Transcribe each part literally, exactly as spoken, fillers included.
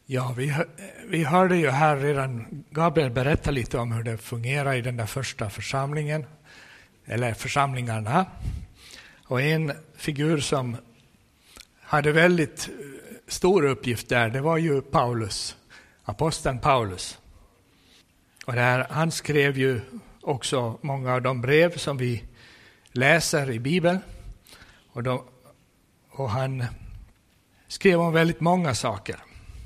Ja, vi, vi hörde ju här redan Gabriel berätta lite om hur det fungerar i den där första församlingen, eller församlingarna. Och en figur som hade väldigt stor uppgift där, det var ju Paulus, aposteln Paulus. Och där, han skrev ju också många av de brev som vi läser i Bibeln. Och, då, och han skrev om väldigt många saker.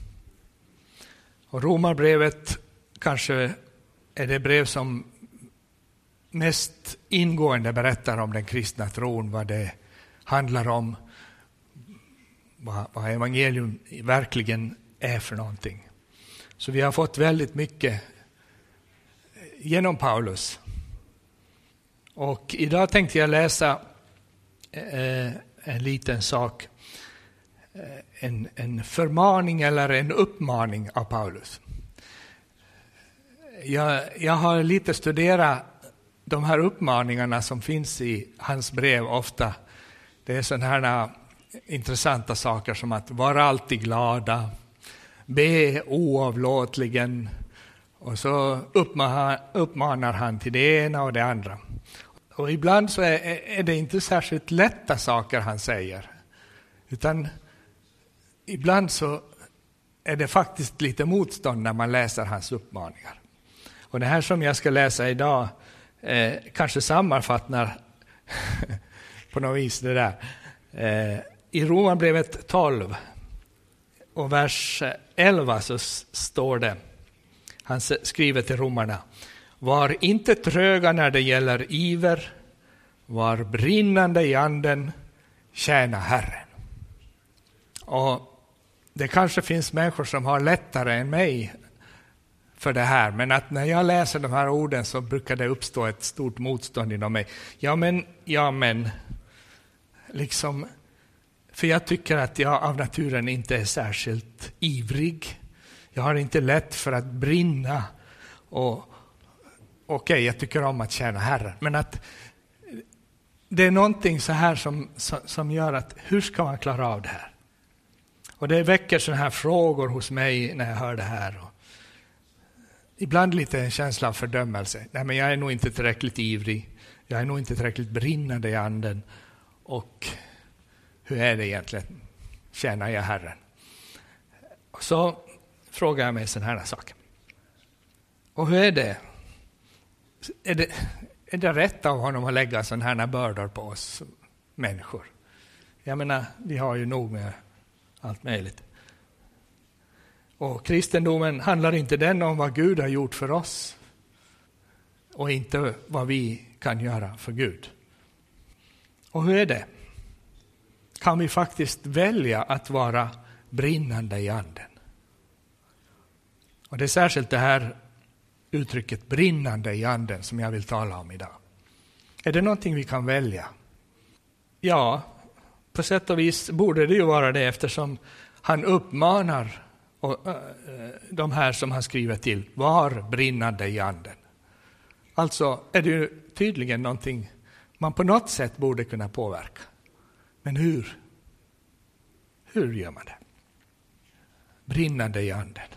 Och Romarbrevet kanske är det brev som mest ingående berättar om den kristna tron, vad det handlar om, vad, vad evangelium verkligen är för någonting. Så vi har fått väldigt mycket genom Paulus. Och idag tänkte jag läsa eh, en liten sak. En, en förmaning eller en uppmaning av Paulus. Jag, jag har lite studerat de här uppmaningarna som finns i hans brev ofta. Det är sådana här intressanta saker som att vara alltid glada, be oavlåtligen, och så uppmanar, uppmanar han till det ena och det andra. Och ibland så är, är det inte särskilt lätta saker han säger, utan ibland så är det faktiskt lite motstånd när man läser hans uppmaningar. Och det här som jag ska läsa idag eh, kanske sammanfattar på något vis det där. Eh, I Romarbrevet tolv och vers elva så står det, han skriver till romarna: var inte tröga när det gäller iver, var brinnande i anden, tjäna Herren. Och det kanske finns människor som har lättare än mig för det här. Men att när jag läser de här orden så brukar det uppstå ett stort motstånd inom mig. Ja men, ja men. Liksom, för jag tycker att jag av naturen inte är särskilt ivrig. Jag har inte lätt för att brinna. Och okej, okay, jag tycker om att tjäna Herren. Men att det är någonting så här som, som gör att hur ska man klara av det här? Och det väcker sådana här frågor hos mig när jag hör det här. Och ibland lite en känsla av fördömelse. Nej, men jag är nog inte tillräckligt ivrig. Jag är nog inte tillräckligt brinnande i anden. Och hur är det egentligen? Tjänar jag Herren? Och så frågar jag mig sådana här saker. Och hur är det? Är det, är det rätt av honom att lägga sådana här bördor på oss människor? Jag menar, vi har ju nog med allt möjligt. Och kristendomen handlar inte den om vad Gud har gjort för oss och inte vad vi kan göra för Gud. Och hur är det? Kan vi faktiskt välja att vara brinnande i anden? Och det är särskilt det här uttrycket brinnande i anden som jag vill tala om idag. Är det någonting vi kan välja? Ja, på sätt och vis borde det ju vara det, eftersom han uppmanar och, äh, de här som han skriver till, var brinnande i anden. Alltså är det ju tydligen någonting man på något sätt borde kunna påverka. Men hur? Hur gör man det? Brinnande i anden.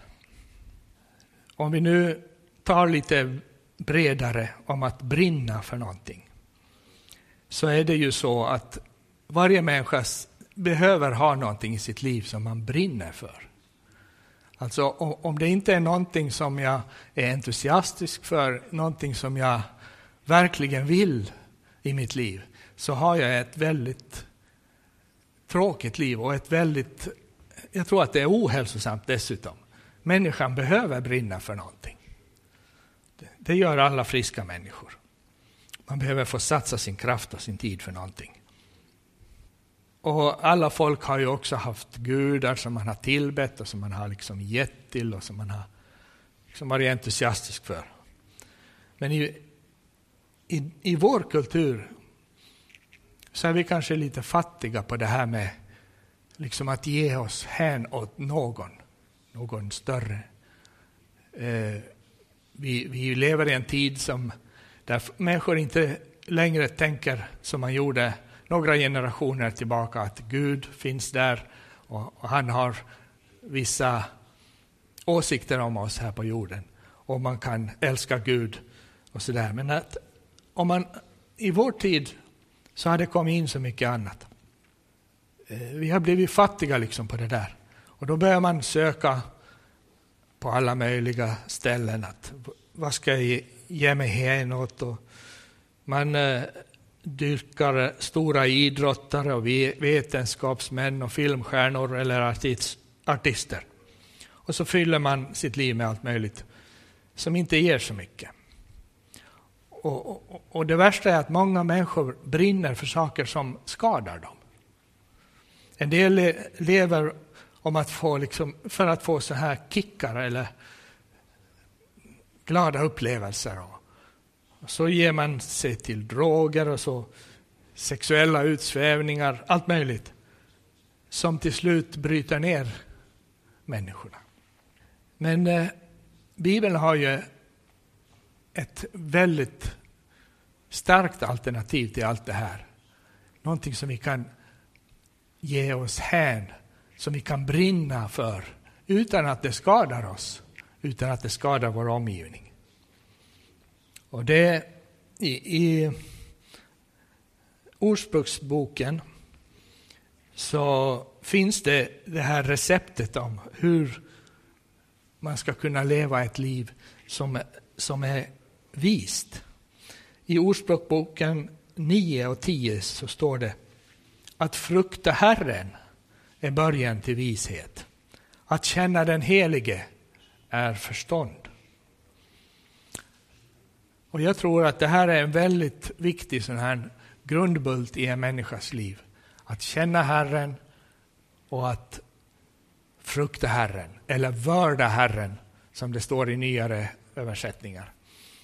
Om vi nu tar lite bredare om att brinna för någonting, så är det ju så att varje människa behöver ha någonting i sitt liv som man brinner för. Alltså om det inte är någonting som jag är entusiastisk för, någonting som jag verkligen vill i mitt liv, så har jag ett väldigt tråkigt liv och ett väldigt, jag tror att det är ohälsosamt dessutom. Människan behöver brinna för någonting. Det gör alla friska människor. Man behöver få satsa sin kraft och sin tid för någonting. Och alla folk har ju också haft gudar som man har tillbett och som man har liksom gett till och som man har liksom varit entusiastisk för. Men i, i, i vår kultur så är vi kanske lite fattiga på det här med liksom att ge oss hän åt någon, någon större. Eh, vi, vi lever i en tid som där människor inte längre tänker som man gjorde några generationer tillbaka, att Gud finns där och, och han har vissa åsikter om oss här på jorden. Och man kan älska Gud och sådär. Men att om man i vår tid så har det kommit in så mycket annat. Vi har blivit fattiga liksom på det där. Och då börjar man söka på alla möjliga ställen. Att, vad ska jag ge mig hän åt? Och man eh, dyrkar stora idrottare och vetenskapsmän och filmstjärnor eller artist, artister. Och så fyller man sitt liv med allt möjligt som inte ger så mycket. Och, och, och det värsta är att många människor brinner för saker som skadar dem. En del lever om att få liksom, för att få så här kickar eller glada upplevelser. Och så ger man sig till droger och så sexuella utsvävningar, allt möjligt, som till slut bryter ner människorna. Men eh, Bibeln har ju ett väldigt starkt alternativ till allt det här. Någonting som vi kan ge oss hän, som vi kan brinna för utan att det skadar oss, utan att det skadar vår omgivning. Och det i, i Ordspråksboken så finns det det här receptet om hur man ska kunna leva ett liv som, som är vist. I Ordspråksboken nio och tio så står det: att frukta Herren är början till vishet. Att känna den helige är förstånd. Och jag tror att det här är en väldigt viktig sån här grundbult i en människas liv. Att känna Herren och att frukta Herren. Eller vörda Herren, som det står i nyare översättningar.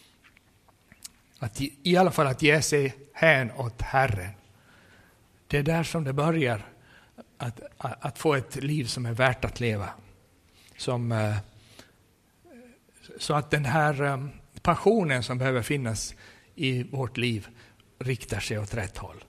Att i, i alla fall att ge sig hän åt Herren. Det är där som det börjar. Att, att, att få ett liv som är värt att leva. Som, så att den här passionen som behöver finnas i vårt liv riktar sig åt rätt håll.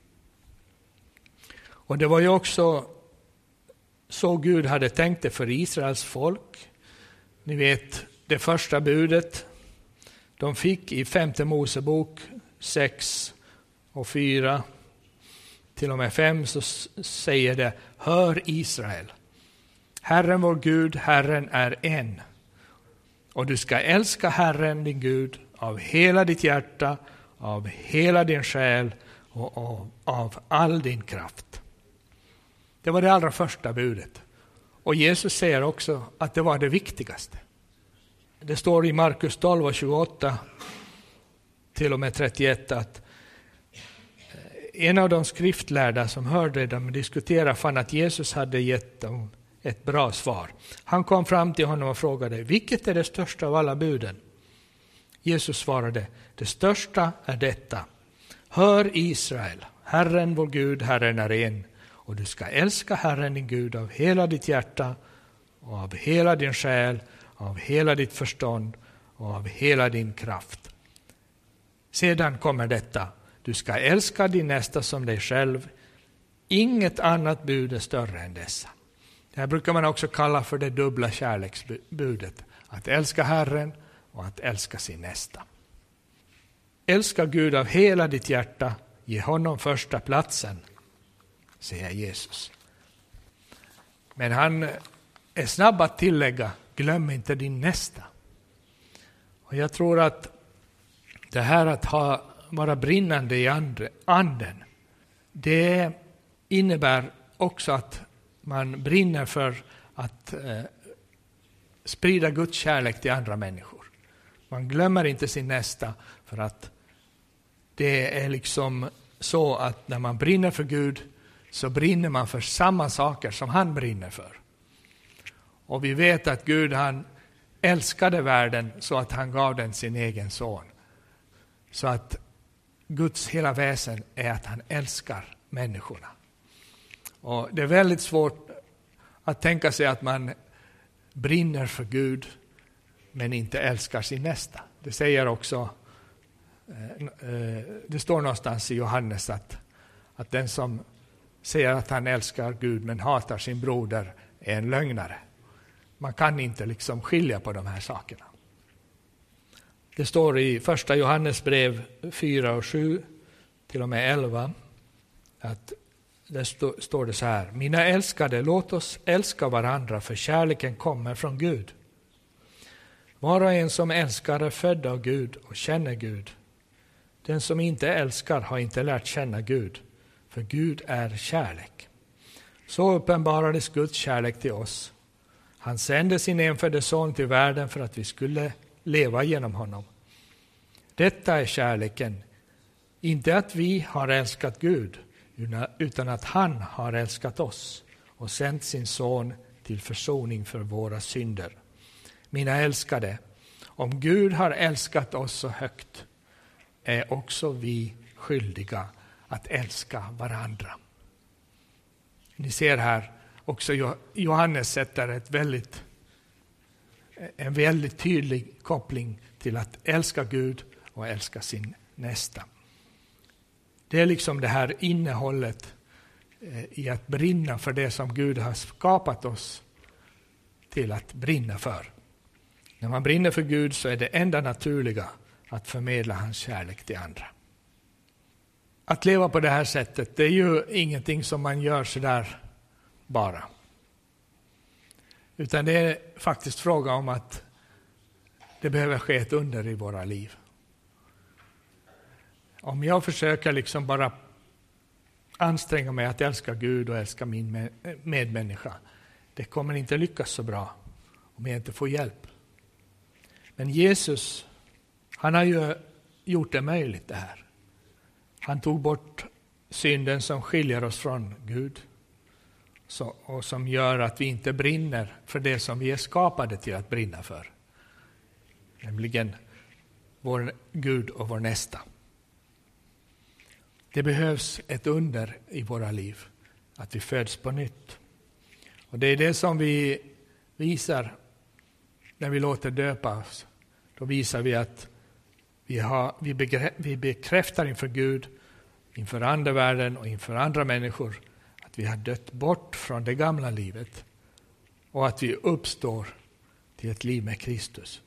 Och det var ju också så Gud hade tänkt det för Israels folk. Ni vet, det första budet de fick i femte Mosebok sex och fyra till och med fem, så säger det: hör Israel, Herren vår Gud, Herren är en. Och du ska älska Herren din Gud av hela ditt hjärta, av hela din själ och av, av all din kraft. Det var det allra första budet. Och Jesus säger också att det var det viktigaste. Det står i Markus tolv och tjugoåtta till och med trettioett att en av de skriftlärda som hörde dem diskutera fann att Jesus hade gett dem ett bra svar. Han kom fram till honom och frågade: vilket är det största av alla buden? Jesus svarade: det största är detta: hör Israel, Herren vår Gud, Herren är en. Och du ska älska Herren din Gud av hela ditt hjärta och av hela din själ, av hela ditt förstånd och av hela din kraft. Sedan kommer detta: du ska älska din nästa som dig själv. Inget annat bud är större än dessa. Det här brukar man också kalla för det dubbla kärleksbudet. Att älska Herren och att älska sin nästa. Älska Gud av hela ditt hjärta. Ge honom första platsen, säger Jesus. Men han är snabb att tillägga: glöm inte din nästa. Och jag tror att det här att ha, vara brinnande i andre, anden, det innebär också att man brinner för att eh, sprida Guds kärlek till andra människor. Man glömmer inte sin nästa, för att det är liksom så att när man brinner för Gud så brinner man för samma saker som han brinner för. Och vi vet att Gud, han älskade världen så att han gav den sin egen son. Så att Guds hela väsen är att han älskar människorna. Och det är väldigt svårt att tänka sig att man brinner för Gud men inte älskar sin nästa. Det säger också, det står någonstans i Johannes att, att den som säger att han älskar Gud men hatar sin broder är en lögnare. Man kan inte liksom skilja på de här sakerna. Det står i första Johannes brev fyra och sju till och med elva att det stå, står det så här: mina älskade, låt oss älska varandra, för kärleken kommer från Gud. Var och en som älskar är född av Gud och känner Gud. Den som inte älskar har inte lärt känna Gud, för Gud är kärlek. Så uppenbarades Guds kärlek till oss. Han sände sin enfödde son till världen för att vi skulle leva genom honom. Detta är kärleken, inte att vi har älskat Gud, utan att han har älskat oss och sänt sin son till försoning för våra synder. Mina älskade, om Gud har älskat oss så högt, är också vi skyldiga att älska varandra. Ni ser här också Johannes sätter ett väldigt, en väldigt tydlig koppling till att älska Gud och älska sin nästa. Det är liksom det här innehållet i att brinna för det som Gud har skapat oss till att brinna för. När man brinner för Gud så är det enda naturliga att förmedla hans kärlek till andra. Att leva på det här sättet, det är ju ingenting som man gör så där bara. Utan det är faktiskt fråga om att det behöver ske ett under i våra liv. Om jag försöker liksom bara anstränga mig att älska Gud och älska min medmänniska, det kommer inte lyckas så bra om jag inte får hjälp. Men Jesus, han har ju gjort det möjligt det här. Han tog bort synden som skiljer oss från Gud. Så, och som gör att vi inte brinner för det som vi är skapade till att brinna för. Nämligen vår Gud och vår nästa. Det behövs ett under i våra liv. Att vi föds på nytt. Och det är det som vi visar när vi låter döpa oss. Då visar vi att vi, har, vi, begrä, vi bekräftar inför Gud, inför andevärlden och inför andra människor att vi har dött bort från det gamla livet och att vi uppstår till ett liv med Kristus.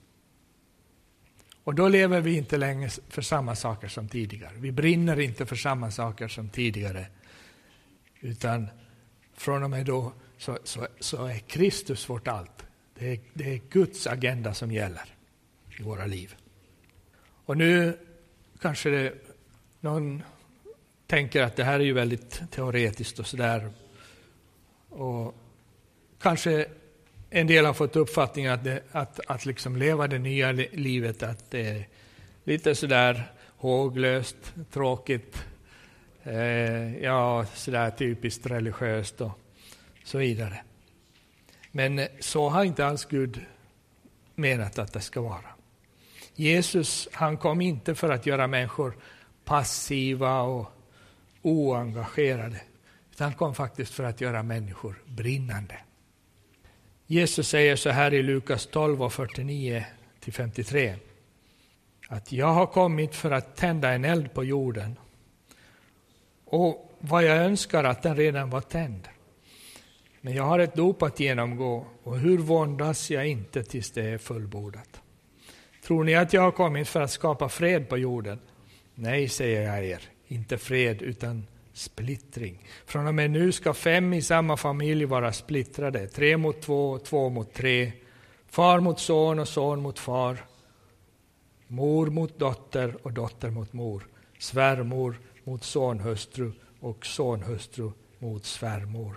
Och då lever vi inte längre för samma saker som tidigare. Vi brinner inte för samma saker som tidigare. Utan från och med då så, så, så är Kristus vårt allt. Det är, det är Guds agenda som gäller i våra liv. Och nu kanske det, någon tänker att det här är ju väldigt teoretiskt och sådär. Och kanske en del har fått uppfattningen att, det, att, att liksom leva det nya livet, att det är lite sådär håglöst, tråkigt, eh, ja sådär typiskt religiöst och så vidare. Men så har inte alls Gud menat att det ska vara. Jesus, han kom inte för att göra människor passiva och oengagerade, utan han kom faktiskt för att göra människor brinnande. Jesus säger så här i Lukas tolv och fyrtionio till femtiotre. Att jag har kommit för att tända en eld på jorden. Och vad jag önskar att den redan var tänd. Men jag har ett dop att genomgå, och hur våndas jag inte tills det är fullbordat. Tror ni att jag har kommit för att skapa fred på jorden? Nej, säger jag er, inte fred utan splittring. Från och med nu ska fem i samma familj vara splittrade. Tre mot två, två mot tre. Far mot son och son mot far. Mor mot dotter och dotter mot mor. Svärmor mot sonhustru och sonhustru mot svärmor.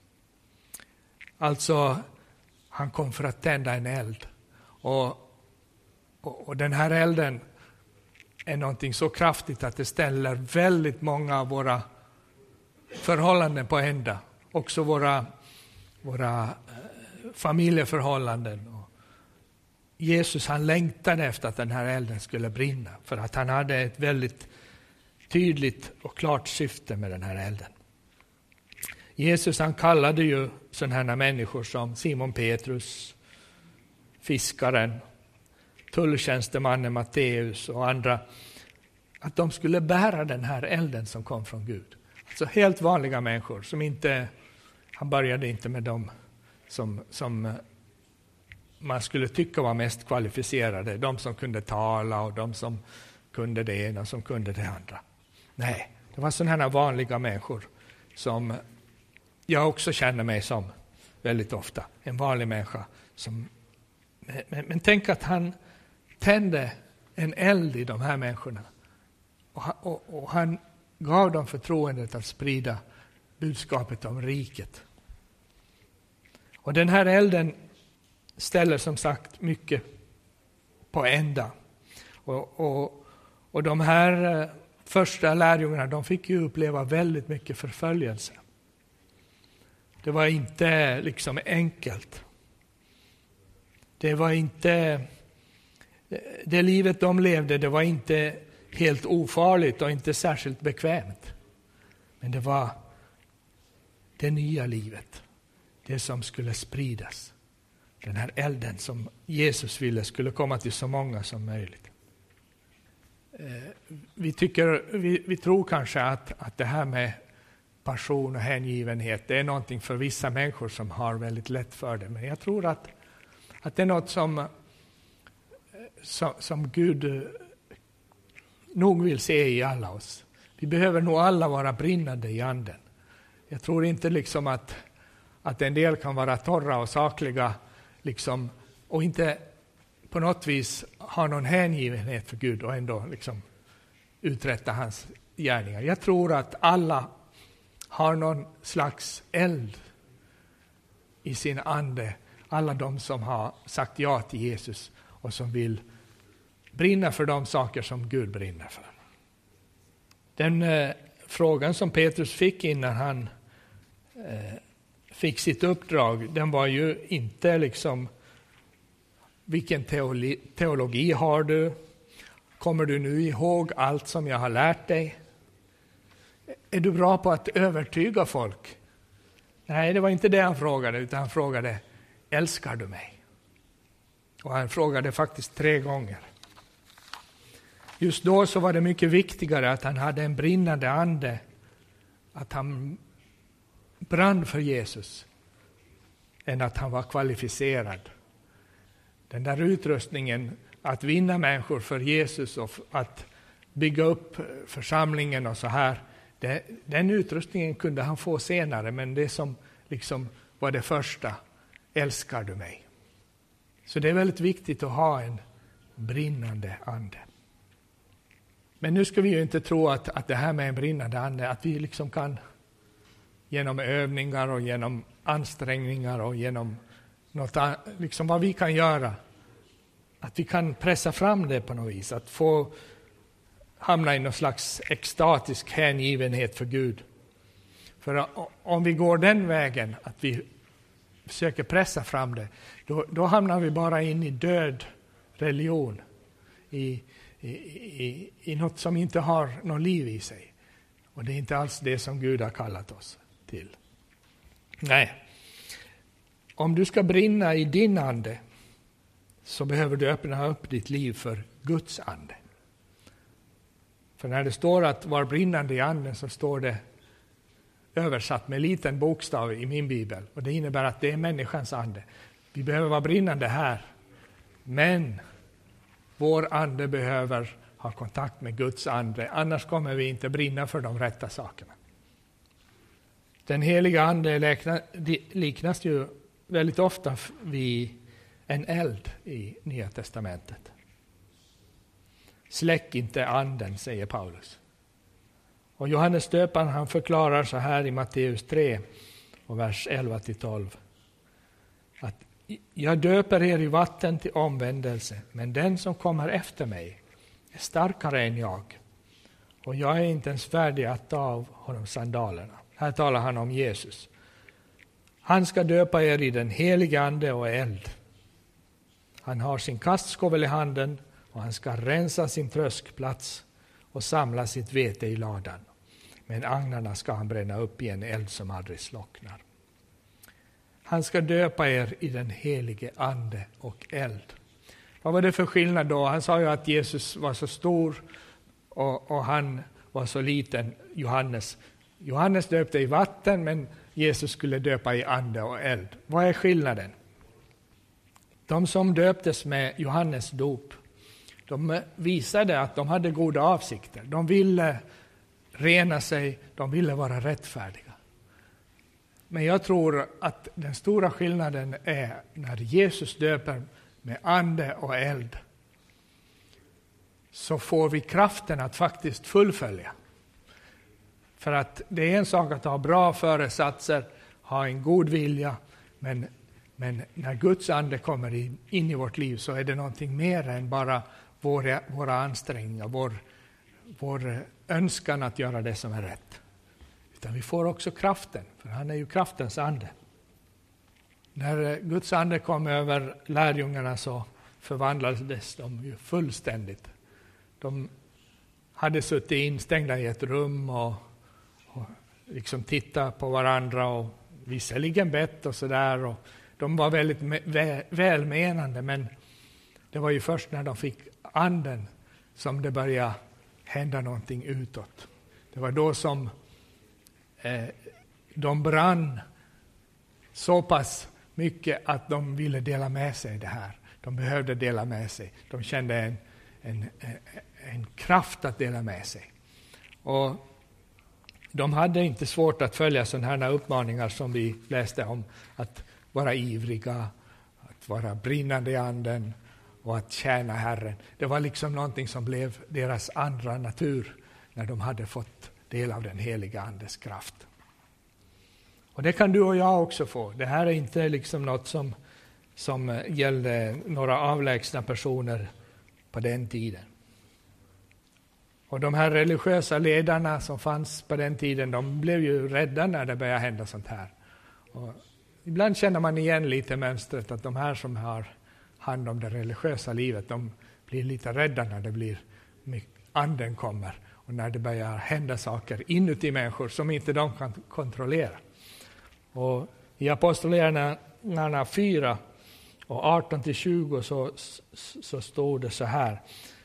Alltså, han kom för att tända en eld. Och, och, och den här elden är någonting så kraftigt att det ställer väldigt många av våra förhållanden på ända. Också våra, våra familjeförhållanden. Och Jesus, han längtade efter att den här elden skulle brinna. För att han hade ett väldigt tydligt och klart syfte med den här elden. Jesus, han kallade ju sådana här människor som Simon Petrus, fiskaren, tulltjänstemannen Matteus och andra, att de skulle bära den här elden som kom från Gud. Alltså helt vanliga människor som inte, han började inte med dem som, som man skulle tycka var mest kvalificerade. De som kunde tala och de som kunde det ena och som kunde det andra. Nej, det var sådana här vanliga människor som jag också känner mig som väldigt ofta. En vanlig människa. Som, men, men tänk att han tände en eld i de här människorna. Och, och, och han gav dem förtroendet att sprida budskapet om riket. Och den här elden ställer som sagt mycket på ända. Och, och, och de här första lärjungarna, de fick ju uppleva väldigt mycket förföljelse. Det var inte liksom enkelt. Det var inte, det livet de levde, det var inte helt ofarligt och inte särskilt bekvämt. Men det var det nya livet. Det som skulle spridas. Den här elden som Jesus ville skulle komma till så många som möjligt. Vi, tycker, vi, vi tror kanske att, att det här med passion och hängivenhet, det är någonting för vissa människor som har väldigt lätt för det. Men jag tror att, att det är något som, som, som Gud nog vill se i alla oss. Vi behöver nog alla vara brinnande i anden. Jag tror inte liksom att, att en del kan vara torra och sakliga liksom, och inte på något vis ha någon hängivenhet för Gud och ändå liksom uträtta hans gärningar. Jag tror att alla har någon slags eld i sin ande. Alla de som har sagt ja till Jesus och som vill brinna för de saker som Gud brinner för. Den eh, frågan som Petrus fick innan han eh, fick sitt uppdrag, den var ju inte liksom vilken teologi, teologi har du? Kommer du nu ihåg allt som jag har lärt dig? Är du bra på att övertyga folk? Nej, det var inte det han frågade, utan han frågade, älskar du mig? Och han frågade faktiskt tre gånger. Just då så var det mycket viktigare att han hade en brinnande ande, att han brann för Jesus, än att han var kvalificerad. Den där utrustningen att vinna människor för Jesus och att bygga upp församlingen och så här, det, den utrustningen kunde han få senare, men det som liksom var det första, älskar du mig? Så det är väldigt viktigt att ha en brinnande ande. Men nu ska vi ju inte tro att, att det här med en brinnande ande, att vi liksom kan genom övningar och genom ansträngningar och genom något, liksom vad vi kan göra, att vi kan pressa fram det på något vis, att få hamna i någon slags extatisk hängivenhet för Gud. För om vi går den vägen, att vi försöker pressa fram det, då, då hamnar vi bara in i död religion, i, i, i, i något som inte har någon liv i sig. Och det är inte alls det som Gud har kallat oss till. Nej. Om du ska brinna i din ande, så behöver du öppna upp ditt liv för Guds ande. För när det står att var brinnande i anden, så står det översatt med liten bokstav i min bibel. Och det innebär att det är människans ande. Vi behöver vara brinnande här. Men vår ande behöver ha kontakt med Guds ande. Annars kommer vi inte brinna för de rätta sakerna. Den heliga ande liknas ju väldigt ofta vid en eld i Nya testamentet. Släck inte anden, säger Paulus. Och Johannes döparen, han förklarar så här i Matteus tre och vers elva till tolv. Att jag döper er i vatten till omvändelse, men den som kommer efter mig är starkare än jag. Och jag är inte ens färdig att ta av honom sandalerna. Här talar han om Jesus. Han ska döpa er i den heliga ande och eld. Han har sin kastskovel i handen och han ska rensa sin tröskplats och samla sitt vete i ladan. Men agnarna ska han bränna upp i en eld som aldrig slocknar. Han ska döpa er i den helige ande och eld. Vad var det för skillnad då? Han sa ju att Jesus var så stor och, och han var så liten, Johannes. Johannes döpte i vatten, men Jesus skulle döpa i ande och eld. Vad är skillnaden? De som döptes med Johannes dop, de visade att de hade goda avsikter. De ville rena sig, de ville vara rättfärdiga. Men jag tror att den stora skillnaden är när Jesus döper med ande och eld, så får vi kraften att faktiskt fullfölja. För att det är en sak att ha bra föresatser, ha en god vilja, men, men när Guds ande kommer in, in i vårt liv så är det någonting mer än bara våra, våra ansträngningar, vår, vår önskan att göra det som är rätt. Utan vi får också kraften, för han är ju kraftens ande. När Guds ande kom över lärjungarna så förvandlades de ju fullständigt. De hade suttit instängda i ett rum och, och liksom tittat på varandra och visserligen bett och sådär. Och de var väldigt vä- välmenande, men det var ju först när de fick anden som det började hända någonting utåt. Det var då som eh, de brann så pass mycket att de ville dela med sig det här. De behövde dela med sig. De kände en, en, en, en kraft att dela med sig. Och de hade inte svårt att följa sådana här uppmaningar som vi läste om. Att vara ivriga, att vara brinnande i anden och att tjäna Herren. Det var liksom någonting som blev deras andra natur när de hade fått del av den heliga andes kraft. Och det kan du och jag också få. Det här är inte liksom något som, som gällde några avlägsna personer på den tiden. Och de här religiösa ledarna som fanns på den tiden, de blev ju rädda när det började hända sånt här. Och ibland känner man igen lite mönstret att de här som har hand om det religiösa livet, de blir lite rädda när det blir mycket, anden kommer och när det börjar hända saker inuti människor som inte de kan kontrollera. Och i Apostlagärningarna fyra och arton till tjugo så, så stod det så här.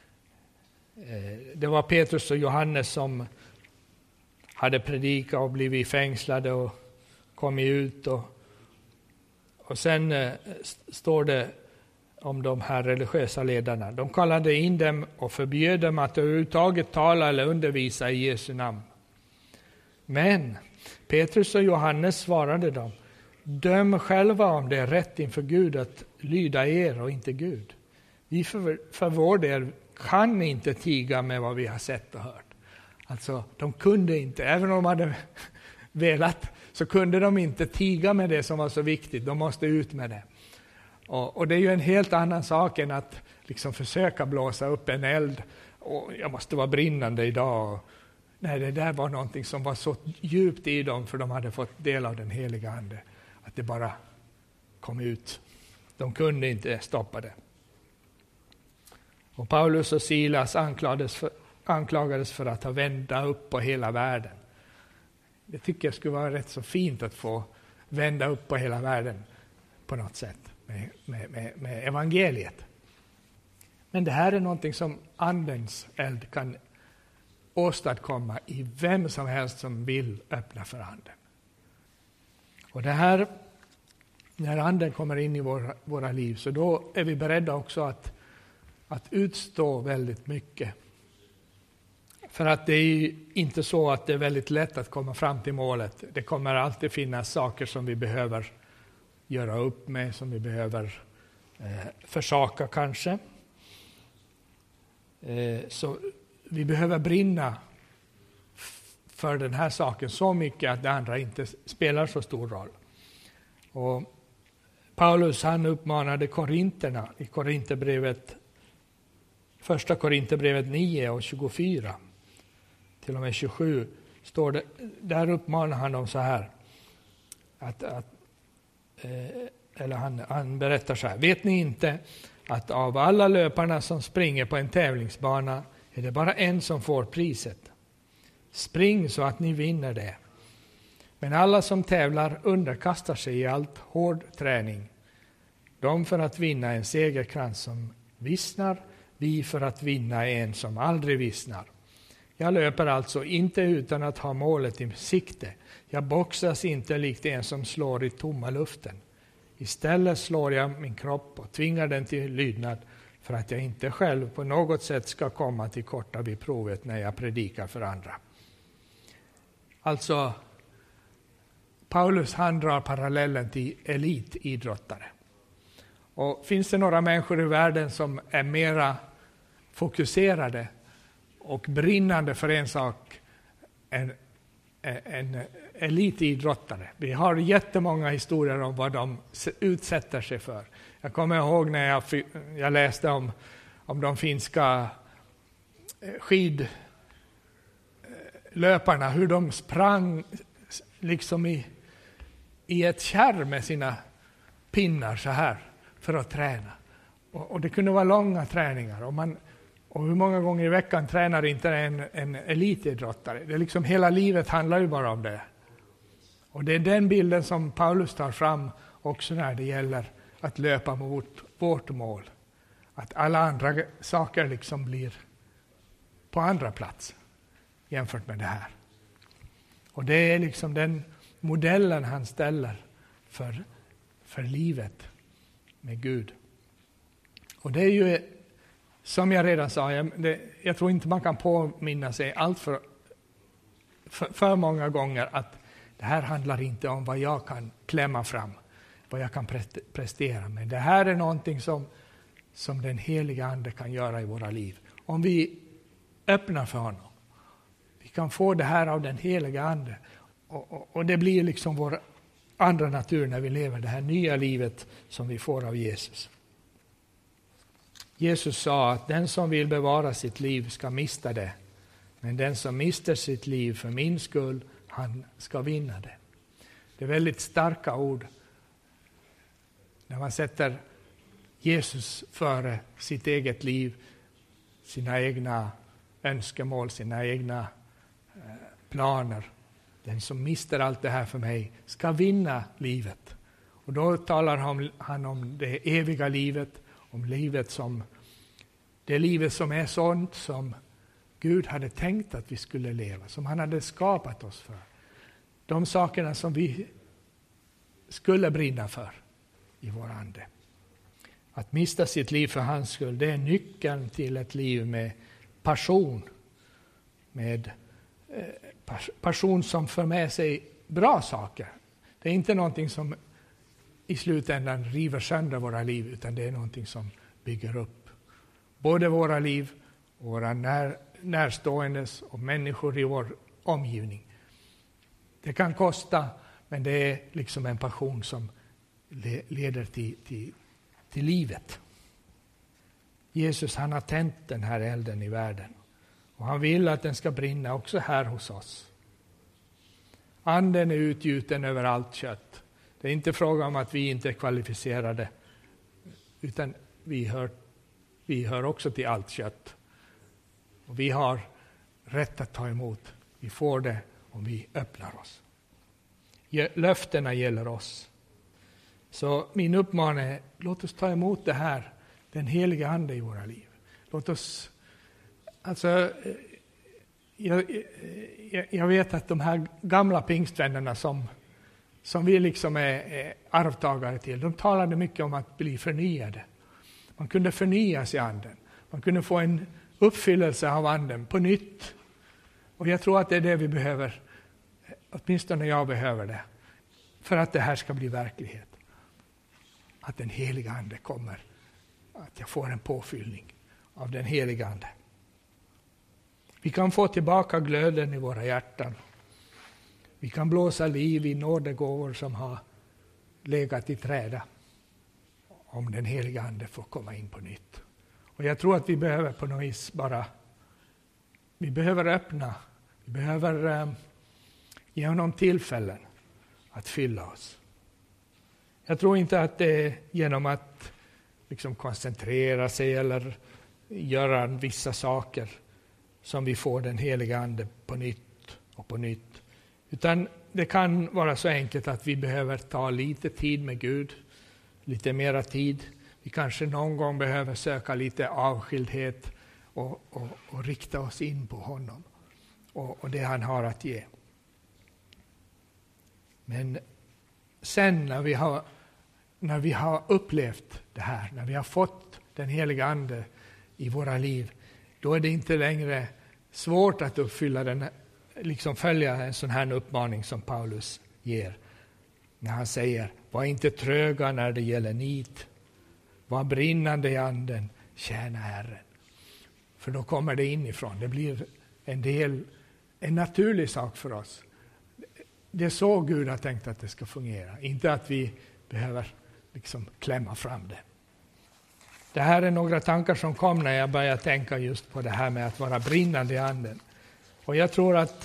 Det var Petrus och Johannes som hade predikat och blivit fängslade och kommit ut. Och, och sen eh, står det om de här religiösa ledarna. De kallade in dem och förbjöd dem att överhuvudtaget tala eller undervisa i Jesu namn. Men Petrus och Johannes svarade dem: döm själva om det är rätt inför Gud att lyda er och inte Gud. Vi för, för vår del kan inte tiga med vad vi har sett och hört. Alltså, de kunde inte, även om de hade velat, så kunde de inte tiga med det som var så viktigt. De måste ut med det. Och, och det är ju en helt annan sak än att liksom försöka blåsa upp en eld. Och jag måste vara brinnande idag. Och, nej, det där var någonting som var så djupt i dem, för de hade fått del av den heliga ande. Att det bara kom ut. De kunde inte stoppa det. Och Paulus och Silas anklagades för, anklagades för att ha vända upp på hela världen. Det tycker jag skulle vara rätt så fint att få vända upp på hela världen på något sätt med, med, med, med evangeliet. Men det här är någonting som andens eld kan åstadkomma i vem som helst som vill öppna för anden. Och det här, när anden kommer in i våra, våra liv, så då är vi beredda också att Att utstå väldigt mycket. För att det är inte så att det är väldigt lätt att komma fram till målet. Det kommer alltid finnas saker som vi behöver göra upp med, som vi behöver eh, försaka kanske. Eh, så vi behöver brinna f- för den här saken så mycket att det andra inte spelar så stor roll. Och Paulus, han uppmanade korinterna i Korinthierbrevet, Första Korinthierbrevet nio och tjugofyra till och med tjugosju, står det, där uppmanar han dem så här. Att, att, eh, eller han, han berättar så här: vet ni inte att av alla löparna som springer på en tävlingsbana är det bara en som får priset? Spring så att ni vinner det. Men alla som tävlar underkastar sig i allt hård träning. De för att vinna en segerkrans som vissnar, vi för att vinna en som aldrig vissnar. Jag löper alltså inte utan att ha målet i sikte. Jag boxas inte likt en som slår i tomma luften. Istället slår jag min kropp och tvingar den till lydnad för att jag inte själv på något sätt ska komma till korta vid provet när jag predikar för andra. Alltså, Paulus han drar parallellen till elitidrottare. Och finns det några människor i världen som är mera fokuserade och brinnande för en sak än en elitidrottare? Vi har jättemånga historier om vad de utsätter sig för. Jag kommer ihåg när jag, jag läste om, om de finska skidlöparna, hur de sprang liksom i, i ett kärr med sina pinnar så här för att träna. Och, och det kunde vara långa träningar. Och, man, och hur många gånger i veckan tränar inte en, en elitidrottare? Det är liksom, hela livet handlar ju bara om det. Och det är den bilden som Paulus tar fram också när det gäller att löpa mot vårt mål. Att alla andra saker liksom blir på andra plats jämfört med det här. Och det är liksom den modellen han ställer för, för livet med Gud. Och det är ju, som jag redan sa, jag, det, jag tror inte man kan påminna sig allt för, för, för många gånger att det här handlar inte om vad jag kan klämma fram, vad jag kan prestera med. Det här är någonting som, som den heliga Ande kan göra i våra liv. Om vi öppnar för honom. Vi kan få det här av den heliga Ande. Och, och, och det blir liksom vår andra natur när vi lever det här nya livet som vi får av Jesus. Jesus sa att den som vill bevara sitt liv ska mista det. Men den som mister sitt liv för min skull, han ska vinna det. Det är väldigt starka ord. När man sätter Jesus före sitt eget liv, sina egna önskemål, sina egna planer. Den som mister allt det här för mig ska vinna livet. Och då talar han om det eviga livet, om livet som det livet som är sånt som Gud hade tänkt att vi skulle leva, som han hade skapat oss för. De sakerna som vi skulle brinna för i vår ande. Att mista sitt liv för hans skull, det är nyckeln till ett liv med passion. Med eh, passion som för med sig bra saker. Det är inte någonting som i slutändan river sönder våra liv, utan det är någonting som bygger upp både våra liv, våra när, närståendes och människor i vår omgivning. Det kan kosta, men det är liksom en passion som le, leder till, till, till livet. Jesus han har tänt den här elden i världen. Och han vill att den ska brinna också här hos oss. Anden är utgjuten över allt kött. Det är inte fråga om att vi inte är kvalificerade, utan vi hör, vi hör också till allt kött. Och vi har rätt att ta emot. Vi får det om vi öppnar oss. Löftena gäller oss. Så min uppmaning är, låt oss ta emot det här, den heliga Ande i våra liv. Låt oss, alltså, jag, jag, jag vet att de här gamla pingstvännerna som, som vi liksom är, är arvtagare till, de talade mycket om att bli förnyade. Man kunde förnyas i anden. Man kunde få en uppfyllelse av anden på nytt. Och jag tror att det är det vi behöver, åtminstone jag behöver det, för att det här ska bli verklighet. Att den heliga Ande kommer. Att jag får en påfyllning av den heliga Ande. Vi kan få tillbaka glöden i våra hjärtan. Vi kan blåsa liv i nådegåvor som har legat i träda. Om den heliga Ande får komma in på nytt. Och jag tror att vi behöver på något vis bara, vi behöver öppna. Vi behöver eh, ge honom tillfällen att fylla oss. Jag tror inte att det är genom att liksom koncentrera sig eller göra vissa saker som vi får den heliga Ande på nytt och på nytt. Utan det kan vara så enkelt att vi behöver ta lite tid med Gud, lite mera tid. Vi kanske någon gång behöver söka lite avskildhet och, och, och rikta oss in på honom och, och det han har att ge. Men sen när vi har när vi har upplevt det här, när vi har fått den heliga ande i våra liv, då är det inte längre svårt att uppfylla den, liksom följa en sån här uppmaning som Paulus ger. När han säger, var inte tröga när det gäller nit, var brinnande i anden, tjäna Herren. För då kommer det inifrån, det blir en del, en naturlig sak för oss. Det är så Gud har tänkt att det ska fungera, inte att vi behöver liksom klämma fram det. Det här är några tankar som kom när jag började tänka just på det här med att vara brinnande i anden. Och jag tror att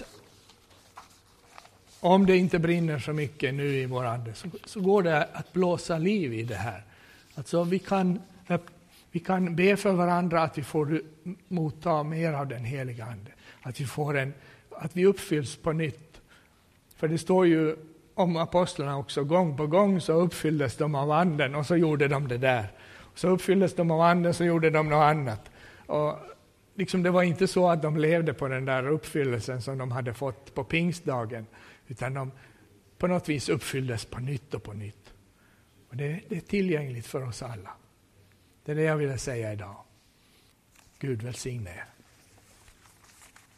om det inte brinner så mycket nu i vår ande så, så går det att blåsa liv i det här. Alltså vi kan, vi kan be för varandra att vi får motta mer av den heliga ande. Att vi, får en, att vi uppfylls på nytt. För det står ju om apostlarna också, gång på gång så uppfylldes de av anden och så gjorde de det där. Så uppfylldes de av anden så gjorde de något annat. Och liksom det var inte så att de levde på den där uppfyllelsen som de hade fått på pingstdagen. Utan de på något vis uppfylldes på nytt och på nytt. Och det, det är tillgängligt för oss alla. Det är det jag ville säga idag. Gud välsigne er.